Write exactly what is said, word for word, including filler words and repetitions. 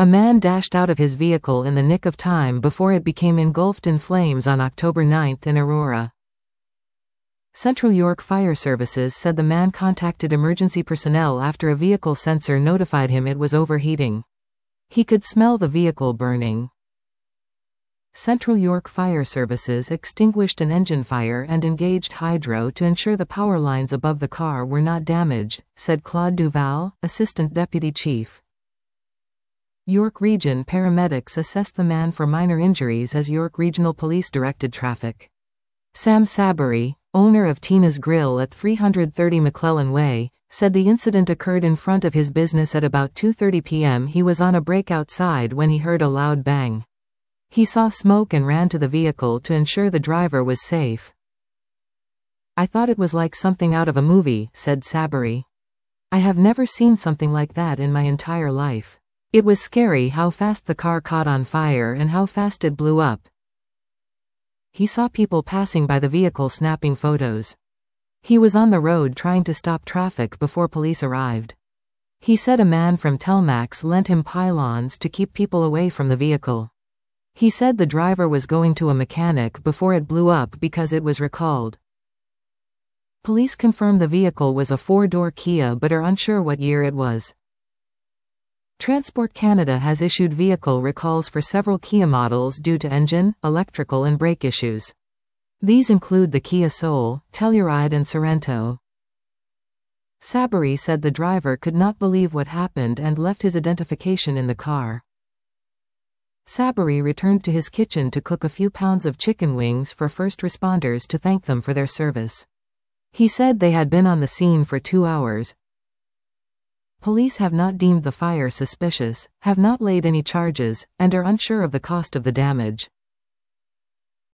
A man dashed out of his vehicle in the nick of time before it became engulfed in flames on October ninth in Aurora. Central York Fire Services said the man contacted emergency personnel after a vehicle sensor notified him it was overheating. He could smell the vehicle burning. Central York Fire Services extinguished an engine fire and engaged hydro to ensure the power lines above the car were not damaged, said Claude Duval, Assistant Deputy Chief. York Region paramedics assessed the man for minor injuries as York Regional Police directed traffic. Sam Sabary, owner of Tina's Grill at three thirty McClellan Way, said the incident occurred in front of his business at about two thirty p m He was on a break outside when he heard a loud bang. He saw smoke and ran to the vehicle to ensure the driver was safe. "I thought it was like something out of a movie," said Sabary. "I have never seen something like that in my entire life. It was scary how fast the car caught on fire and how fast it blew up." He saw people passing by the vehicle snapping photos. He was on the road trying to stop traffic before police arrived. He said a man from Telmax lent him pylons to keep people away from the vehicle. He said the driver was going to a mechanic before it blew up because it was recalled. Police confirm the vehicle was a four-door Kia but are unsure what year it was. Transport Canada has issued vehicle recalls for several Kia models due to engine, electrical and brake issues. These include the Kia Soul, Telluride and Sorento. Sabary said the driver could not believe what happened and left his identification in the car. Sabary returned to his kitchen to cook a few pounds of chicken wings for first responders to thank them for their service. He said they had been on the scene for two hours. Police have not deemed the fire suspicious, have not laid any charges, and are unsure of the cost of the damage.